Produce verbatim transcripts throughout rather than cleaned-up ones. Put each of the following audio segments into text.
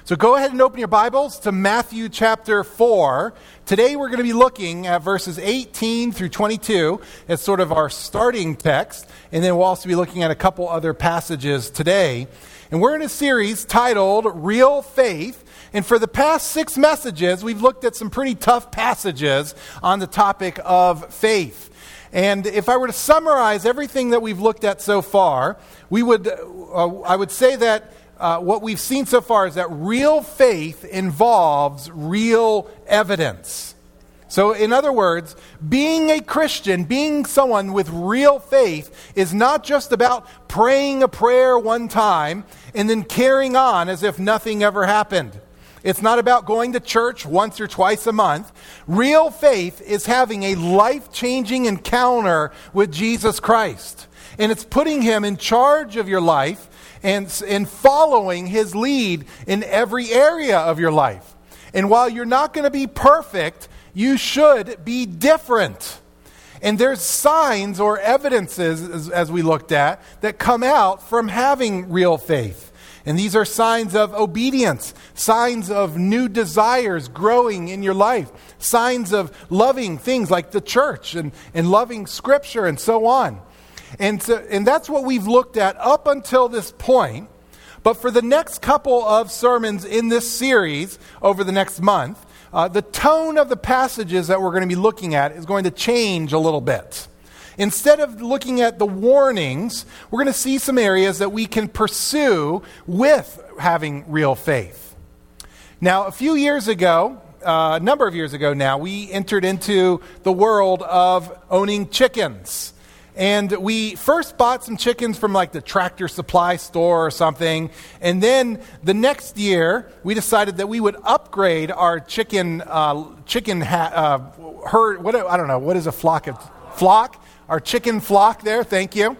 So go ahead and open your Bibles to Matthew chapter four. Today we're going to be looking at verses eighteen through twenty-two as sort of our starting text. And then we'll also be looking at a couple other passages today. And we're in a series titled Real Faith. And for the past six messages, we've looked at some pretty tough passages on the topic of faith. And if I were to summarize everything that we've looked at so far, we would, uh, I would say that Uh, what we've seen so far is that real faith involves real evidence. So in other words, being a Christian, being someone with real faith is not just about praying a prayer one time and then carrying on as if nothing ever happened. It's not about going to church once or twice a month. Real faith is having a life-changing encounter with Jesus Christ. And it's putting him in charge of your life and, and following his lead in every area of your life. And while you're not going to be perfect, you should be different. And there's signs or evidences, as, as we looked at, that come out from having real faith. And these are signs of obedience, signs of new desires growing in your life, signs of loving things like the church and, and loving Scripture and so on. And so, and that's what we've looked at up until this point. But for the next couple of sermons in this series over the next month, uh, the tone of the passages that we're going to be looking at is going to change a little bit. Instead of looking at the warnings, we're going to see some areas that we can pursue with having real faith. Now, a few years ago, uh, a number of years ago now, we entered into the world of owning chickens. And we first bought some chickens from like the Tractor Supply store or something. And then the next year, we decided that we would upgrade our chicken uh, chicken ha- uh, herd. What I don't know. What is a flock of flock? Our chicken flock there. Thank you.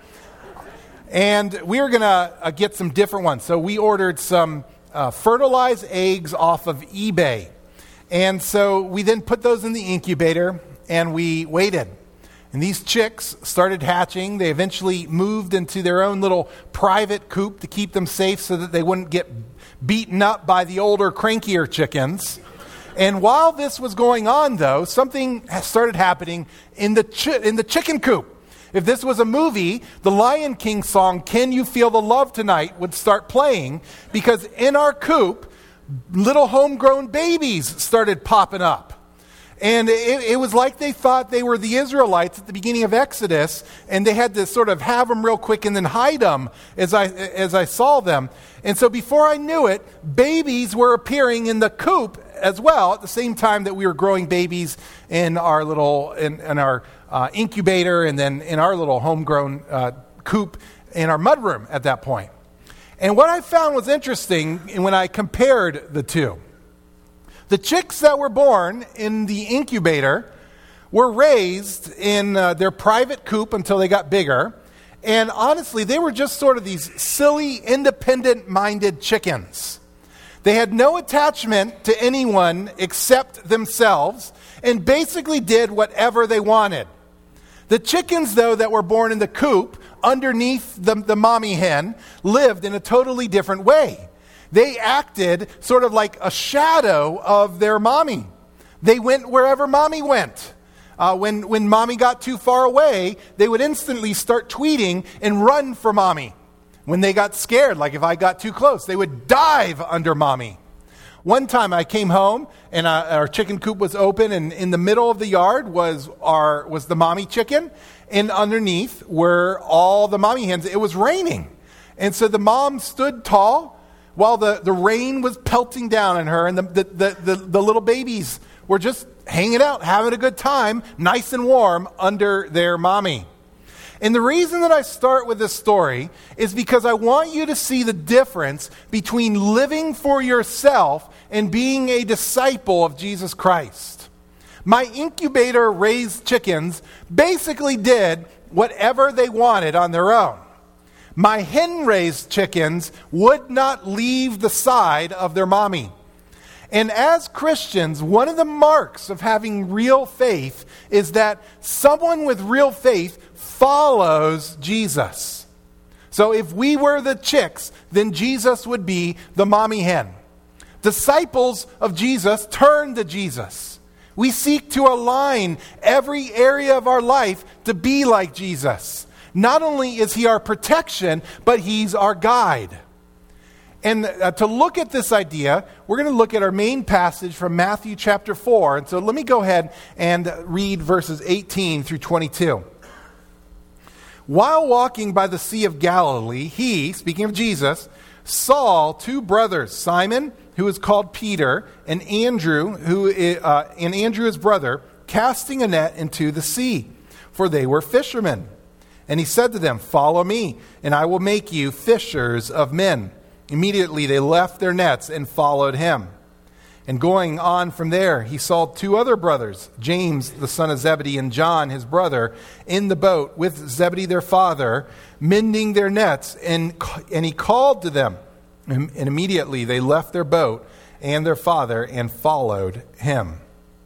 And we were going to uh, get some different ones. So we ordered some uh, fertilized eggs off of eBay. And so we then put those in the incubator and we waited. And these chicks started hatching. They eventually moved into their own little private coop to keep them safe so that they wouldn't get beaten up by the older, crankier chickens. And while this was going on, though, something started happening in the chi- in the chicken coop. If this was a movie, the Lion King song, "Can You Feel the Love Tonight?" would start playing, because in our coop, little homegrown babies started popping up. And it, it was like they thought they were the Israelites at the beginning of Exodus, and they had to sort of have them real quick and then hide them as I as I saw them. And so before I knew it, babies were appearing in the coop as well at the same time that we were growing babies in our little in, in our uh, incubator, and then in our little homegrown uh, coop in our mudroom at that point. And what I found was interesting when I compared the two. The chicks that were born in the incubator were raised in uh, their private coop until they got bigger. And honestly, they were just sort of these silly, independent-minded chickens. They had no attachment to anyone except themselves and basically did whatever they wanted. The chickens, though, that were born in the coop underneath the, the mommy hen lived in a totally different way. They acted sort of like a shadow of their mommy. They went wherever mommy went. Uh, when, when mommy got too far away, they would instantly start tweeting and run for mommy. When they got scared, like if I got too close, they would dive under mommy. One time I came home and uh, our chicken coop was open, and in the middle of the yard was our was the mommy chicken, and underneath were all the mommy hens. It was raining. And so the mom stood tall while the, the rain was pelting down on her, and the, the, the, the, the little babies were just hanging out, having a good time, nice and warm under their mommy. And the reason that I start with this story is because I want you to see the difference between living for yourself and being a disciple of Jesus Christ. My incubator raised chickens basically did whatever they wanted on their own. My hen-raised chickens would not leave the side of their mommy. And as Christians, one of the marks of having real faith is that someone with real faith follows Jesus. So if we were the chicks, then Jesus would be the mommy hen. Disciples of Jesus turn to Jesus. We seek to align every area of our life to be like Jesus. Not only is he our protection, but he's our guide. And uh, to look at this idea, we're going to look at our main passage from Matthew chapter four. And so let me go ahead and read verses eighteen through twenty-two. While walking by the Sea of Galilee, he, speaking of Jesus, saw two brothers, Simon, who is called Peter, and Andrew, who is, uh, and Andrew his brother, casting a net into the sea, for they were fishermen. And he said to them, "Follow me, and I will make you fishers of men." Immediately they left their nets and followed him. And going on from there, he saw two other brothers, James, the son of Zebedee, and John, his brother, in the boat with Zebedee their father, mending their nets. And, and he called to them. And immediately they left their boat and their father and followed him.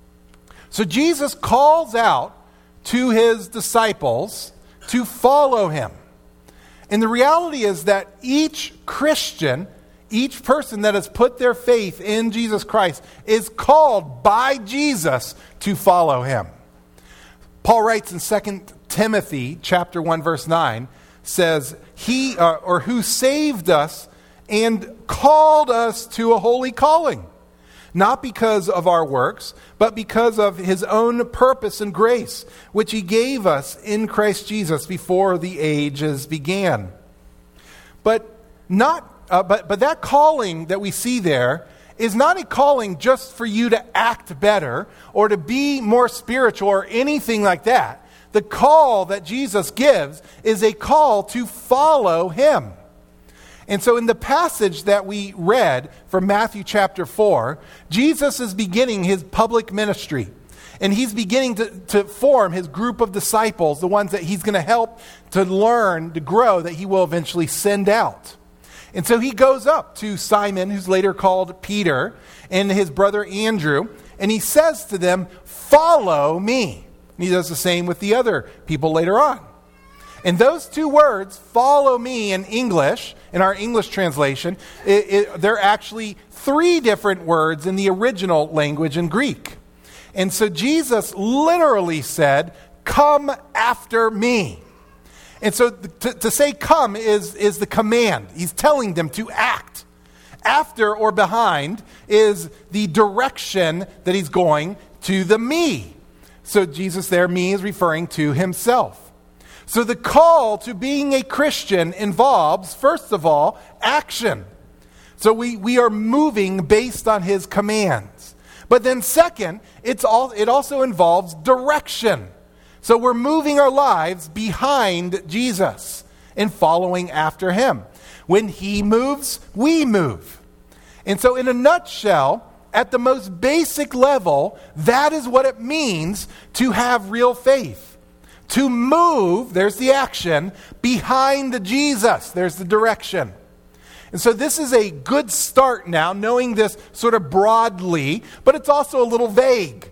So Jesus calls out to his disciples to follow him. And the reality is that each Christian, each person that has put their faith in Jesus Christ is called by Jesus to follow him. Paul writes in Second Timothy chapter one verse nine, says, "He uh, or who saved us and called us to a holy calling, not because of our works, but because of his own purpose and grace, which he gave us in Christ Jesus before the ages began." But not, uh, but but that calling that we see there is not a calling just for you to act better or to be more spiritual or anything like that. The call that Jesus gives is a call to follow him. And so in the passage that we read from Matthew chapter four, Jesus is beginning his public ministry. And he's beginning to, to form his group of disciples, the ones that he's going to help to learn, to grow, that he will eventually send out. And so he goes up to Simon, who's later called Peter, and his brother Andrew, and he says to them, "Follow me." And he does the same with the other people later on. And those two words, "follow me," in English, in our English translation, it, it, they're actually three different words in the original language in Greek. And so Jesus literally said, "Come after me." And so to, to say come is, is the command. He's telling them to act. After or behind is the direction that he's going to the me. So Jesus there, me, is referring to himself. So the call to being a Christian involves, first of all, action. So we, we are moving based on his commands. But then second, it's all, it also involves direction. So we're moving our lives behind Jesus and following after him. When he moves, we move. And so in a nutshell, at the most basic level, that is what it means to have real faith. To move, there's the action, behind Jesus, there's the direction. And so this is a good start now, knowing this sort of broadly, but it's also a little vague.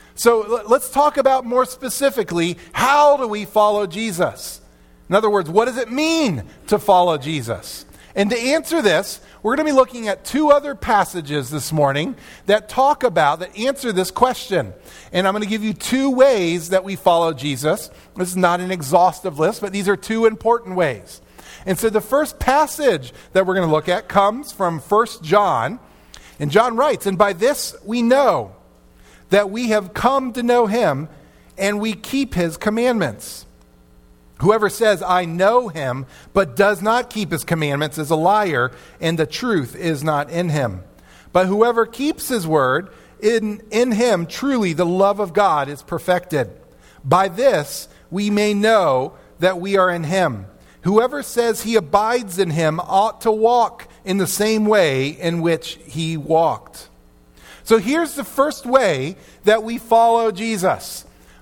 So let's talk about more specifically, how do we follow Jesus? In other words, what does it mean to follow Jesus? And to answer this, we're going to be looking at two other passages this morning that talk about, that answer this question. And I'm going to give you two ways that we follow Jesus. This is not an exhaustive list, but these are two important ways. And so the first passage that we're going to look at comes from First John. And John writes, "And by this we know that we have come to know him, and we keep his commandments. Whoever says, 'I know him,' but does not keep his commandments is a liar, and the truth is not in him. But whoever keeps his word, in, in him truly the love of God is perfected. By this we may know that we are in him. Whoever says he abides in him ought to walk in the same way in which he walked." So here's the first way that we follow Jesus: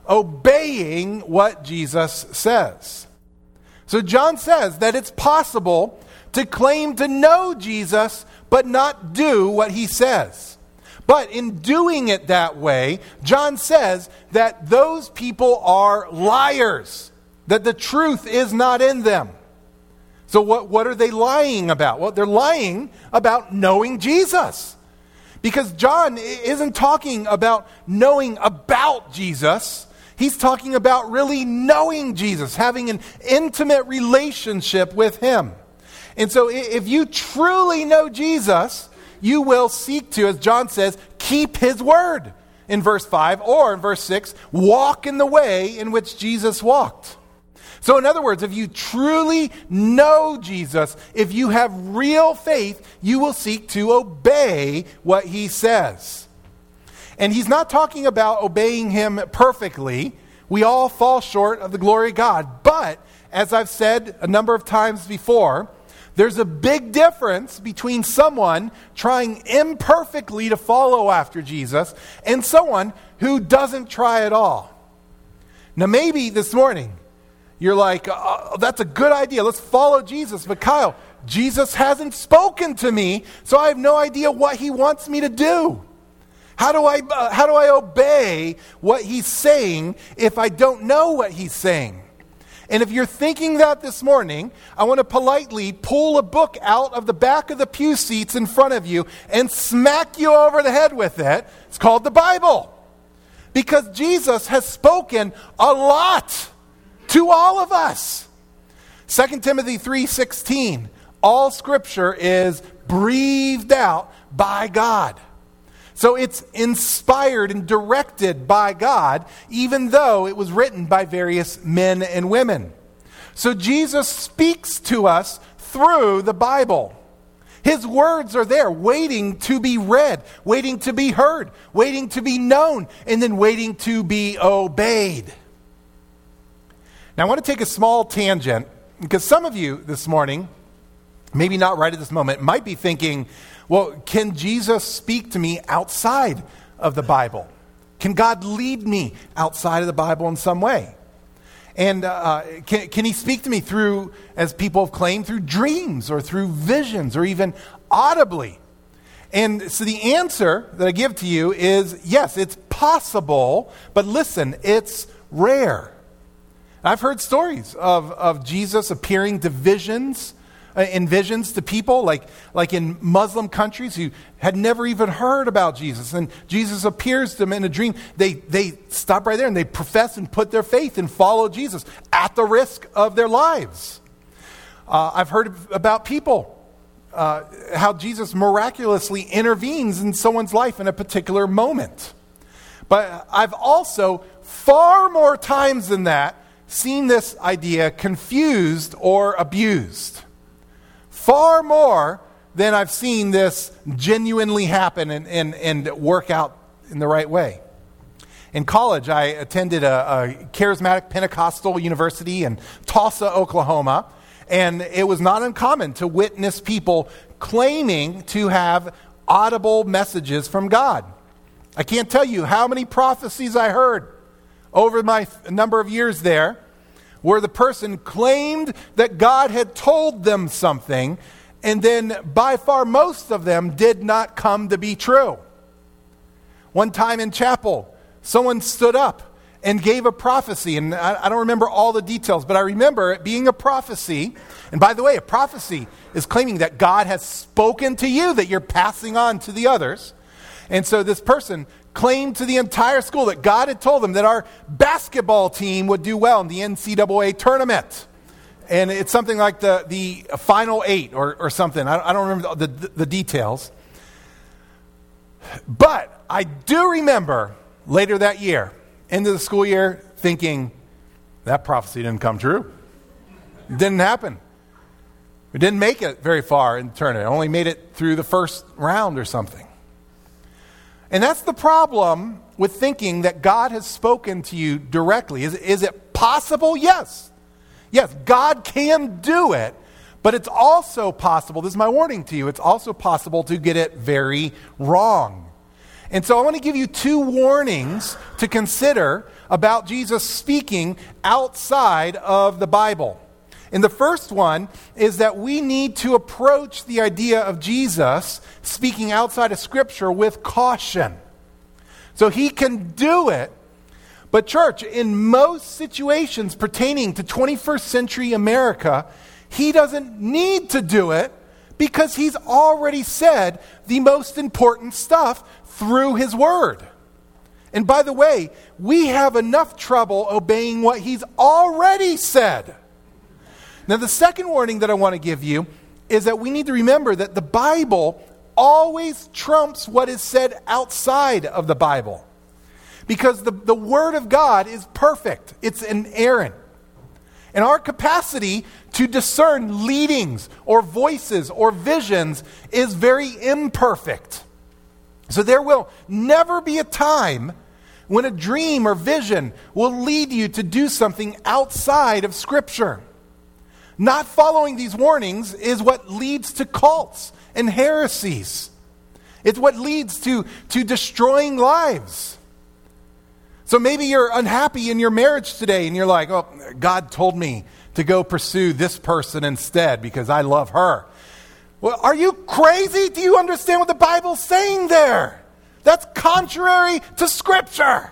obeying what Jesus says. So John says that it's possible to claim to know Jesus but not do what he says. But in doing it that way, John says that those people are liars, that the truth is not in them. So what, what are they lying about? Well, they're lying about knowing Jesus. Because John isn't talking about knowing about Jesus. He's talking about really knowing Jesus, having an intimate relationship with him. And so if you truly know Jesus, you will seek to, as John says, keep his word in verse five, or in verse six, walk in the way in which Jesus walked. So in other words, if you truly know Jesus, if you have real faith, you will seek to obey what he says. And he's not talking about obeying him perfectly. We all fall short of the glory of God. But, as I've said a number of times before, there's a big difference between someone trying imperfectly to follow after Jesus and someone who doesn't try at all. Now maybe this morning, you're like, oh, that's a good idea. Let's follow Jesus. But Kyle, Jesus hasn't spoken to me, so I have no idea what he wants me to do. How do I uh, how do I obey what he's saying if I don't know what he's saying? And if you're thinking that this morning, I want to politely pull a book out of the back of the pew seats in front of you and smack you over the head with it. It's called the Bible. Because Jesus has spoken a lot to all of us. Second Timothy three sixteen, all scripture is breathed out by God. So it's inspired and directed by God, even though it was written by various men and women. So Jesus speaks to us through the Bible. His words are there, waiting to be read, waiting to be heard, waiting to be known, and then waiting to be obeyed. Now I want to take a small tangent, because some of you this morning, maybe not right at this moment, might be thinking, well, can Jesus speak to me outside of the Bible? Can God lead me outside of the Bible in some way? And uh, can, can he speak to me through, as people have claimed, through dreams or through visions or even audibly? And so the answer that I give to you is yes, it's possible, but listen, it's rare. I've heard stories of, of Jesus appearing to visions, uh, in visions to people, like, like in Muslim countries who had never even heard about Jesus. And Jesus appears to them in a dream. They, they stop right there and they profess and put their faith and follow Jesus at the risk of their lives. Uh, I've heard about people, uh, how Jesus miraculously intervenes in someone's life in a particular moment. But I've also, far more times than that, seen this idea confused or abused. Far more than I've seen this genuinely happen and, and, and work out in the right way. In college, I attended a, a charismatic Pentecostal university in Tulsa, Oklahoma, and it was not uncommon to witness people claiming to have audible messages from God. I can't tell you how many prophecies I heard over my number of years there, where the person claimed that God had told them something, and then by far most of them did not come to be true. One time in chapel, someone stood up and gave a prophecy, and I, I don't remember all the details, but I remember it being a prophecy. And by the way, a prophecy is claiming that God has spoken to you, that you're passing on to the others. And so this person claimed to the entire school that God had told them that our basketball team would do well in the N C double A tournament. And it's something like the, the final eight or, or something. I, I don't remember the, the, the details. But I do remember later that year, end of the school year, thinking, that prophecy didn't come true. It didn't happen. We didn't make it very far in the tournament. Only made it through the first round or something. And that's the problem with thinking that God has spoken to you directly. Is, is it possible? Yes. Yes, God can do it, but it's also possible, this is my warning to you, it's also possible to get it very wrong. And so I want to give you two warnings to consider about Jesus speaking outside of the Bible. And the first one is that we need to approach the idea of Jesus speaking outside of Scripture with caution. So he can do it, but church, in most situations pertaining to twenty-first century America, he doesn't need to do it Because he's already said the most important stuff through his word. And by the way, we have enough trouble obeying what he's already said. Now, the second warning that I want to give you is that we need to remember that the Bible always trumps what is said outside of the Bible. Because the, the Word of God is perfect. It's inerrant. And our capacity to discern leadings or voices or visions is very imperfect. So there will never be a time when a dream or vision will lead you to do something outside of Scripture. Not following these warnings is what leads to cults and heresies. It's what leads to, to destroying lives. So maybe you're unhappy in your marriage today and you're like, oh, God told me to go pursue this person instead because I love her. Well, are you crazy? Do you understand what the Bible's saying there? That's contrary to Scripture.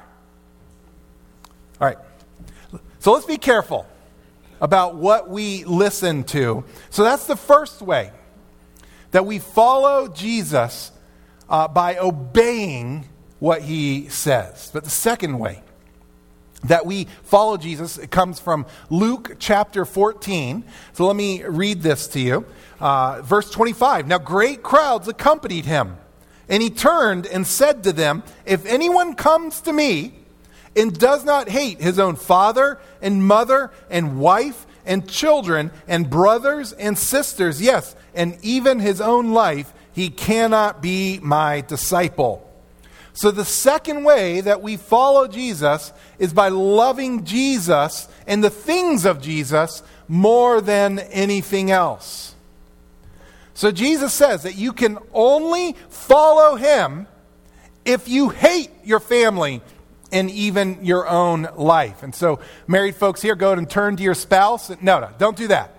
All right. So let's be careful about what we listen to. So that's the first way that we follow Jesus uh, by obeying what he says. But the second way that we follow Jesus, it comes from Luke chapter fourteen. So let me read this to you. Uh, verse twenty-five. Now great crowds accompanied him, and he turned and said to them, if anyone comes to me and does not hate his own father and mother and wife and children and brothers and sisters, yes, and even his own life, he cannot be my disciple. So the second way that we follow Jesus is by loving Jesus and the things of Jesus more than anything else. So Jesus says that you can only follow him if you hate your family and even your own life. And so married folks here, go ahead and turn to your spouse. No, no, don't do that.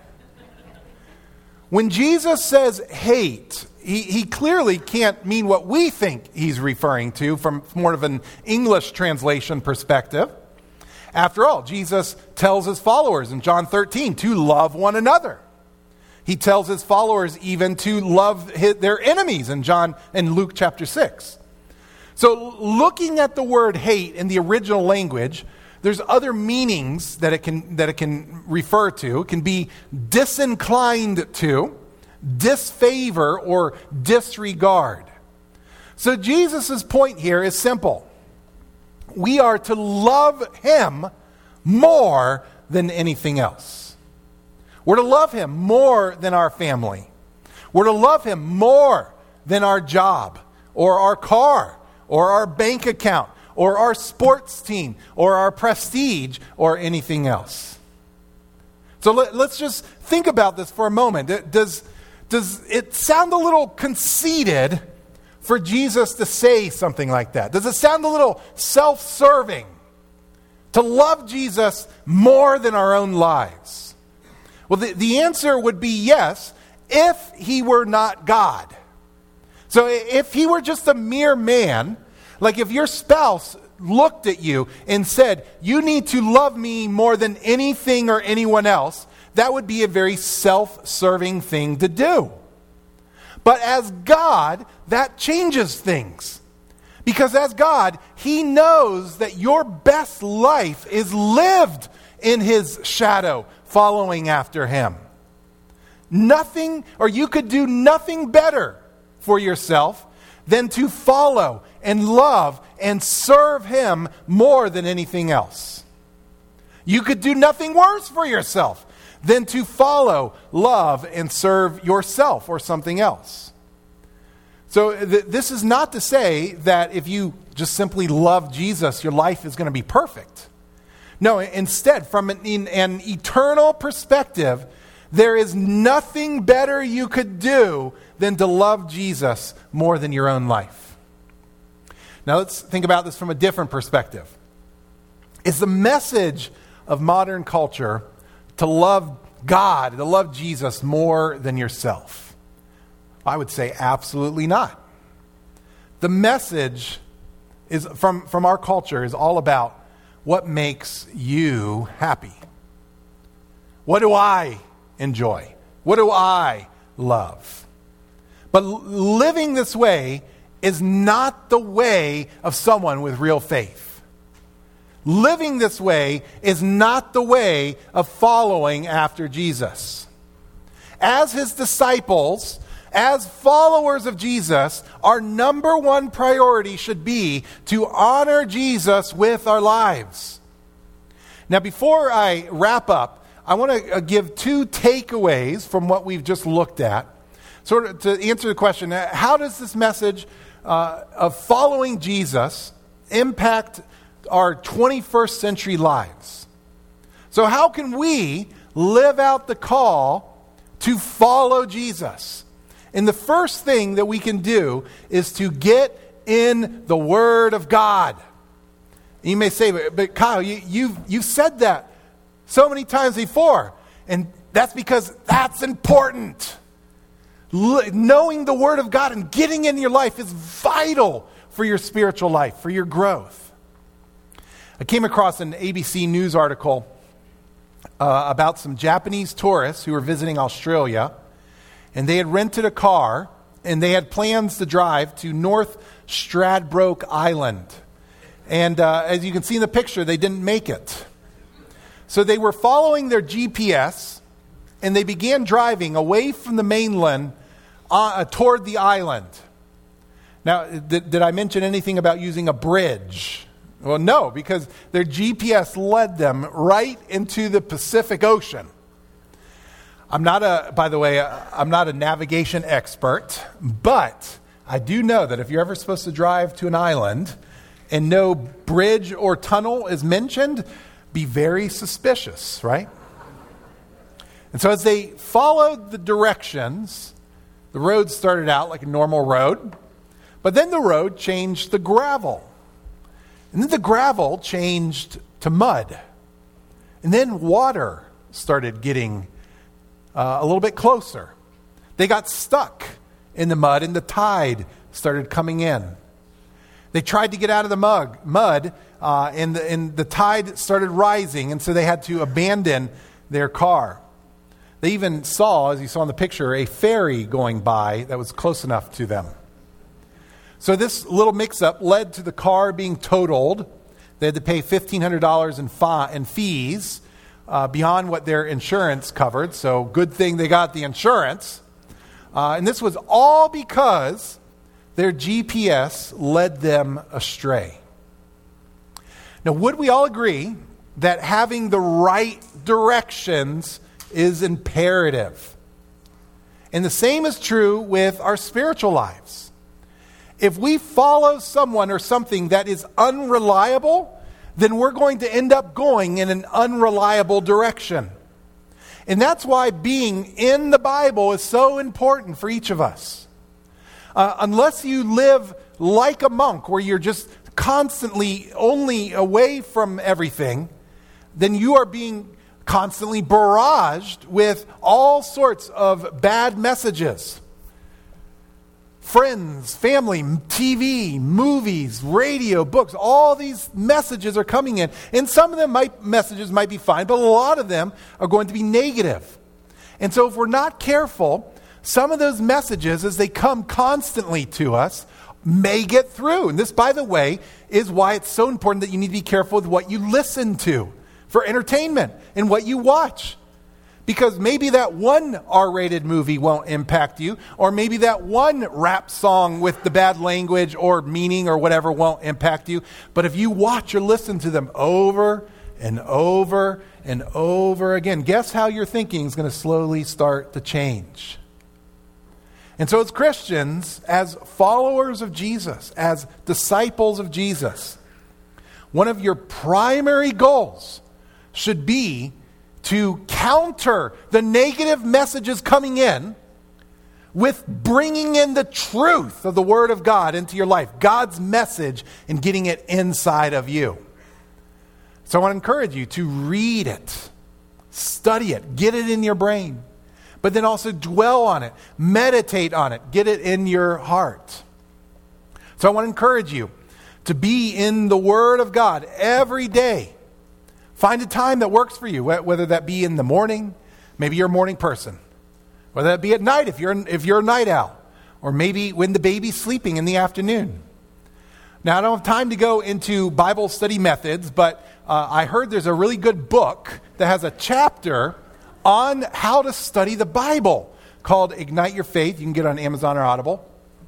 When Jesus says hate, he, he clearly can't mean what we think he's referring to from more of an English translation perspective. After all, Jesus tells his followers in John thirteen to love one another. He tells his followers even to love his, their enemies in John and Luke chapter six. So looking at the word hate in the original language, there's other meanings that it can that it can refer to. It can be disinclined to, disfavor, or disregard. So Jesus' point here is simple. We are to love him more than anything else. We're to love him more than our family. We're to love him more than our job or our car or our bank account or our sports team or our prestige or anything else. So let, let's just think about this for a moment. Does, does it sound a little conceited for Jesus to say something like that? Does it sound a little self-serving to love Jesus more than our own lives? Well, the, the answer would be yes, if he were not God. So if he were just a mere man, like if your spouse looked at you and said, you need to love me more than anything or anyone else, that would be a very self-serving thing to do. But as God, that changes things. Because as God, he knows that your best life is lived in his shadow, following after him. Nothing, or you could do nothing better for yourself than to follow and love and serve him more than anything else. You could do nothing worse for yourself than to follow, love, and serve yourself or something else. So th- this is not to say that if you just simply love Jesus, your life is going to be perfect. No, instead, from an, in an eternal perspective, there is nothing better you could do than to love Jesus more than your own life. Now let's think about this from a different perspective. Is the message of modern culture to love God, to love Jesus more than yourself? I would say absolutely not. The message is from, from our culture is all about what makes you happy. What do I enjoy? What do I love? But living this way is not the way of someone with real faith. Living this way is not the way of following after Jesus. As his disciples, as followers of Jesus, our number one priority should be to honor Jesus with our lives. Now, before I wrap up, I want to give two takeaways from what we've just looked at. Sort of to answer the question, how does this message uh, of following Jesus impact our twenty-first century lives? So how can we live out the call to follow Jesus? And the first thing that we can do is to get in the Word of God. You may say, but, but Kyle, you, you've, you've said that so many times before. And that's because that's important. L- knowing the Word of God and getting in your life is vital for your spiritual life, for your growth. I came across an A B C News article uh, about some Japanese tourists who were visiting Australia. And they had rented a car, and they had plans to drive to North Stradbroke Island. And uh, as you can see in the picture, they didn't make it. So they were following their G P S, and they began driving away from the mainland uh, toward the island. Now, did, did I mention anything about using a bridge? Well, no, because their G P S led them right into the Pacific Ocean. I'm not a, by the way, I'm not a navigation expert, but I do know that if you're ever supposed to drive to an island and no bridge or tunnel is mentioned, be very suspicious, right? And so as they followed the directions, the road started out like a normal road, but then the road changed to gravel. And then the gravel changed to mud. And then water started getting uh, a little bit closer. They got stuck in the mud, and the tide started coming in. They tried to get out of the mud, mud uh, and, the, and the tide started rising, and so they had to abandon their car. They even saw, as you saw in the picture, a ferry going by that was close enough to them. So this little mix-up led to the car being totaled. They had to pay fifteen hundred dollars in, fi- in fees uh, beyond what their insurance covered. So good thing they got the insurance. Uh, and this was all because their G P S led them astray. Now, would we all agree that having the right directions is imperative? And the same is true with our spiritual lives. If we follow someone or something that is unreliable, then we're going to end up going in an unreliable direction. And that's why being in the Bible is so important for each of us. Uh, unless you live like a monk, where you're just constantly only away from everything, then you are being constantly barraged with all sorts of bad messages. Friends, family, T V, movies, radio, books, all these messages are coming in. And some of them might, messages might be fine, but a lot of them are going to be negative. And so if we're not careful, some of those messages, as they come constantly to us, may get through. And this, by the way, is why it's so important that you need to be careful with what you listen to for entertainment and what you watch. Because maybe that one R-rated movie won't impact you, or maybe that one rap song with the bad language or meaning or whatever won't impact you. But if you watch or listen to them over and over and over again, guess how your thinking is going to slowly start to change. And so as Christians, as followers of Jesus, as disciples of Jesus, one of your primary goals should be to counter the negative messages coming in with bringing in the truth of the Word of God into your life, God's message, and getting it inside of you. So I want to encourage you to read it, study it, get it in your brain, but then also dwell on it, meditate on it, get it in your heart. So I want to encourage you to be in the Word of God every day. Find a time that works for you, whether that be in the morning, maybe you're a morning person, whether that be at night if you're if you're a night owl, or maybe when the baby's sleeping in the afternoon. Now, I don't have time to go into Bible study methods, but uh, I heard there's a really good book that has a chapter on how to study the Bible called Ignite Your Faith. You can get it on Amazon or Audible.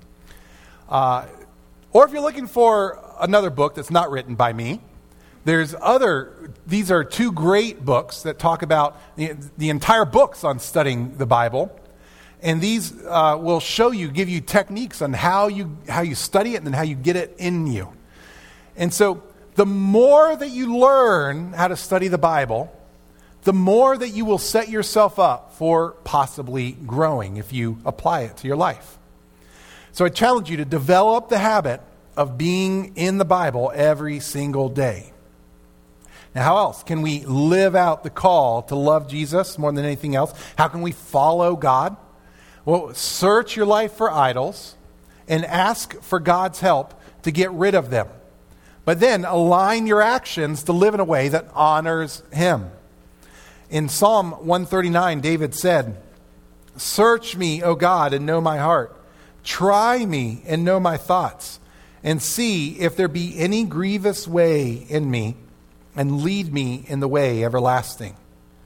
Uh, or if you're looking for another book that's not written by me, there's other, these are two great books that talk about the, the entire books on studying the Bible. And these uh, will show you, give you techniques on how you how you study it and then how you get it in you. And so the more that you learn how to study the Bible, the more that you will set yourself up for possibly growing if you apply it to your life. So I challenge you to develop the habit of being in the Bible every single day. Now, how else can we live out the call to love Jesus more than anything else? How can we follow God? Well, search your life for idols and ask for God's help to get rid of them. But then align your actions to live in a way that honors Him. In Psalm one thirty-nine, David said, "Search me, O God, and know my heart. Try me and know my thoughts, and see if there be any grievous way in me, and lead me in the way everlasting."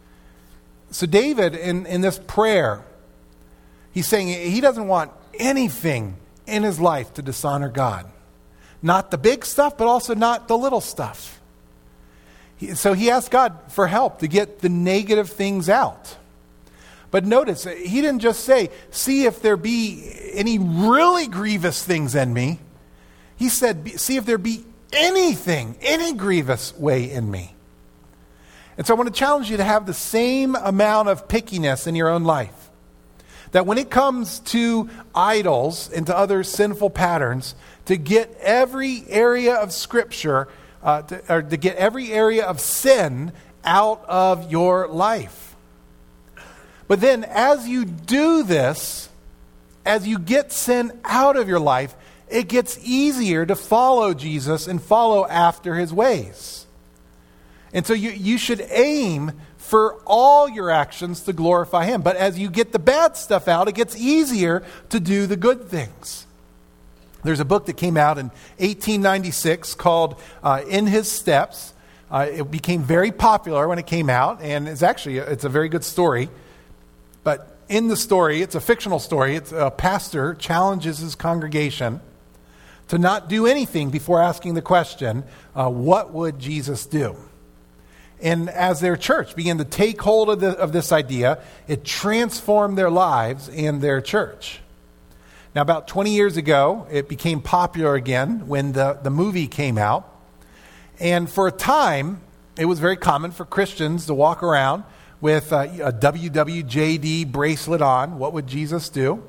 So David, in, in this prayer, he's saying he doesn't want anything in his life to dishonor God. Not the big stuff, but also not the little stuff. He, so he asked God for help to get the negative things out. But notice, he didn't just say, see if there be any really grievous things in me. He said, see if there be anything, any grievous way in me. And so I want to challenge you to have the same amount of pickiness in your own life. That when it comes to idols and to other sinful patterns, to get every area of Scripture, uh, to, or to get every area of sin out of your life. But then as you do this, as you get sin out of your life, it gets easier to follow Jesus and follow after His ways. And so you, you should aim for all your actions to glorify Him. But as you get the bad stuff out, it gets easier to do the good things. There's a book that came out in eighteen ninety-six called uh, In His Steps. Uh, it became very popular when it came out, and it's actually, it's a very good story. But in the story, it's a fictional story. It's a pastor challenges his congregation to not do anything before asking the question, uh, what would Jesus do? And as their church began to take hold of, the, of this idea, it transformed their lives and their church. Now, about twenty years ago, it became popular again when the, the movie came out. And for a time, it was very common for Christians to walk around with a, a W W J D bracelet on. What would Jesus do?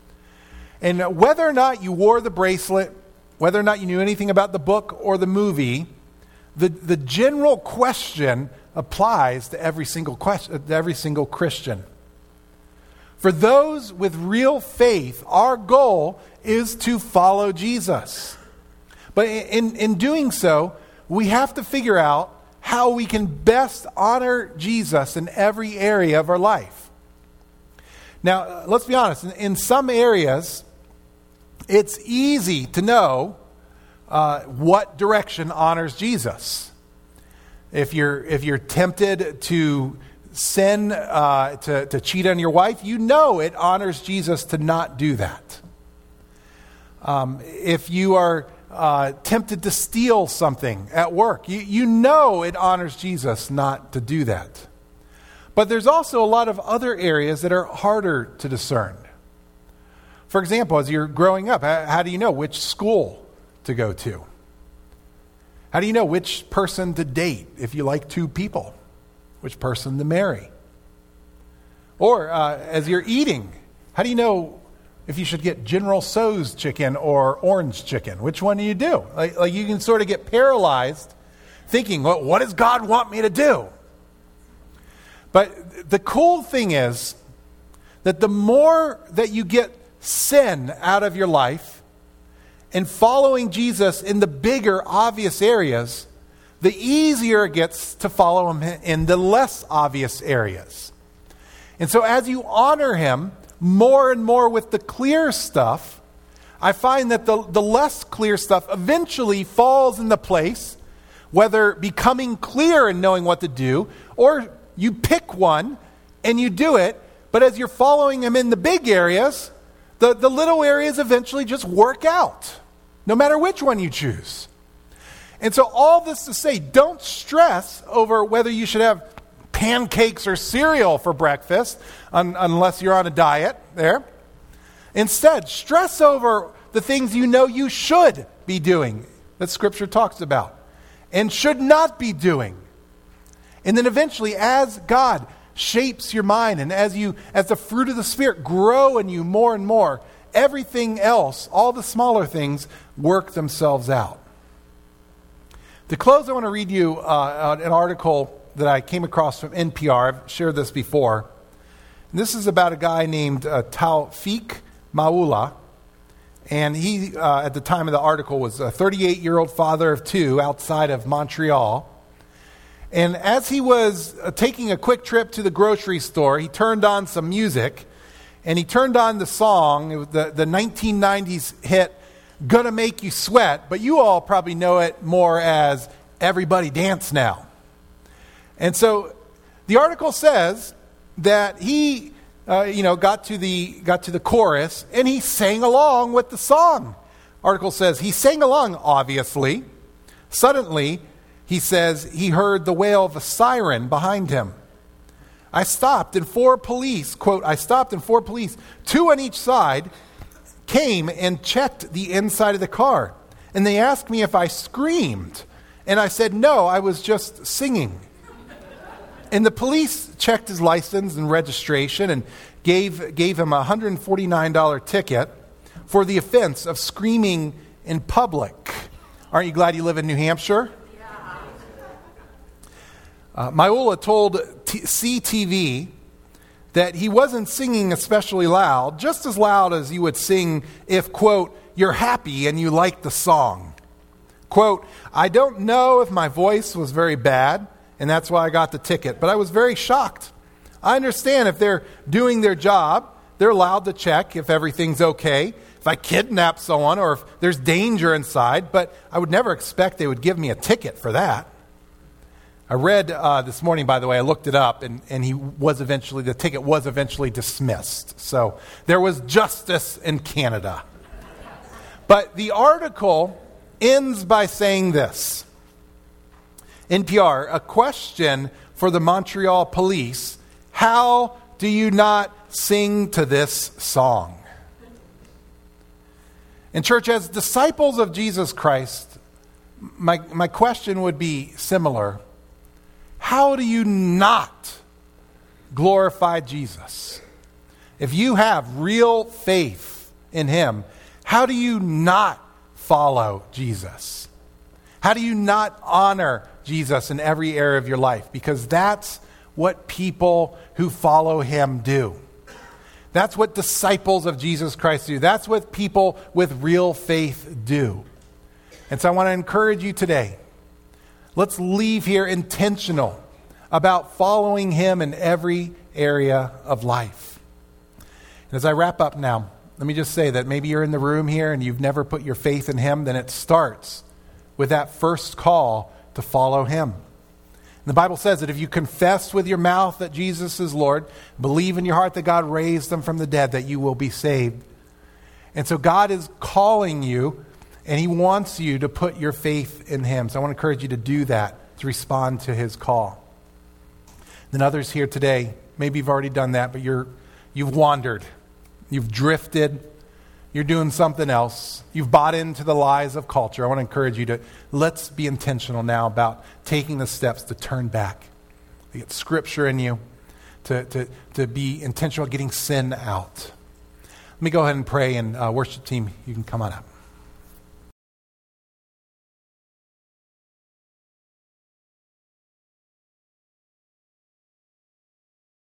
And whether or not you wore the bracelet, whether or not you knew anything about the book or the movie, The, the general question applies to every single question, to every single Christian. For those with real faith, our goal is to follow Jesus. But in, in doing so, we have to figure out how we can best honor Jesus in every area of our life. Now, let's be honest. In, in some areas, it's easy to know Uh, what direction honors Jesus. If you're if you're tempted to sin, uh, to, to cheat on your wife, you know it honors Jesus to not do that. Um, if you are uh, tempted to steal something at work, you, you know it honors Jesus not to do that. But there's also a lot of other areas that are harder to discern. For example, as you're growing up, how, how do you know which school to go to? How do you know which person to date if you like two people? Which person to marry? Or uh, as you're eating, how do you know if you should get General Tso's chicken or orange chicken? Which one do you do? Like, like you can sort of get paralyzed thinking, well, what does God want me to do? But the cool thing is that the more that you get sin out of your life, and following Jesus in the bigger, obvious areas, the easier it gets to follow Him in the less obvious areas. And so as you honor Him more and more with the clear stuff, I find that the, the less clear stuff eventually falls into place, whether becoming clear and knowing what to do, or you pick one and you do it, but as you're following him in the big areas, the, the little areas eventually just work out, no matter which one you choose. And so all this to say, don't stress over whether you should have pancakes or cereal for breakfast, un- unless you're on a diet there. Instead, stress over the things you know you should be doing, that Scripture talks about, and should not be doing. And then eventually, as God shapes your mind, and as you, as the fruit of the Spirit grow in you more and more, everything else, all the smaller things, work themselves out. To close, I want to read you uh, an article that I came across from N P R. I've shared this before. And this is about a guy named uh, Taufik Maula. And he, uh, at the time of the article, was a thirty-eight-year-old father of two outside of Montreal. And as he was uh, taking a quick trip to the grocery store, he turned on some music. And he turned on the song, it was the, the nineteen nineties hit, Gonna Make You Sweat. But you all probably know it more as Everybody Dance Now. And so the article says that he, uh, you know, got to the got to the chorus and he sang along with the song. Article says he sang along, obviously. Suddenly, he says he heard the wail of a siren behind him. I stopped and four police, quote, I stopped and four police, two on each side, came and checked the inside of the car. And they asked me if I screamed. And I said, no, I was just singing. And the police checked his license and registration and gave gave him a one hundred forty-nine dollars ticket for the offense of screaming in public. Aren't you glad you live in New Hampshire? Yeah. Uh, Maula told T- C T V that he wasn't singing especially loud, just as loud as you would sing if, quote, you're happy and you like the song. Quote, I don't know if my voice was very bad, and that's why I got the ticket. But I was very shocked. I understand if they're doing their job, they're allowed to check if everything's okay, if I kidnap someone or if there's danger inside, but I would never expect they would give me a ticket for that. I read uh, this morning, by the way, I looked it up, and, and he was eventually, the ticket was eventually dismissed. So there was justice in Canada. But the article ends by saying this. N P R, a question for the Montreal police. How do you not sing to this song? And church, as disciples of Jesus Christ, my, my question would be similar. How do you not glorify Jesus? If you have real faith in him, how do you not follow Jesus? How do you not honor Jesus in every area of your life? Because that's what people who follow him do. That's what disciples of Jesus Christ do. That's what people with real faith do. And so I want to encourage you today. Let's leave here intentional about following him in every area of life. And as I wrap up now, let me just say that maybe you're in the room here and you've never put your faith in him. Then it starts with that first call to follow him. And the Bible says that if you confess with your mouth that Jesus is Lord, believe in your heart that God raised him from the dead, that you will be saved. And so God is calling you, and he wants you to put your faith in him. So I want to encourage you to do that, to respond to his call. Then others here today, maybe you've already done that, but you're you've wandered, you've drifted, you're doing something else. You've bought into the lies of culture. I want to encourage you to, let's be intentional now about taking the steps to turn back, to get scripture in you, to, to, to be intentional getting sin out. Let me go ahead and pray, and uh, worship team, you can come on up.